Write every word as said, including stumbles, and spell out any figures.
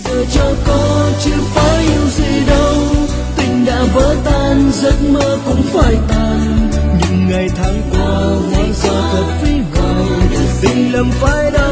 giờ cho có chứ phải yêu gì đâu, tình đã vỡ tan giấc mơ cũng phải tàn. Những ngày tháng qua hóa ra thật phí hoài, tình lầm phai đã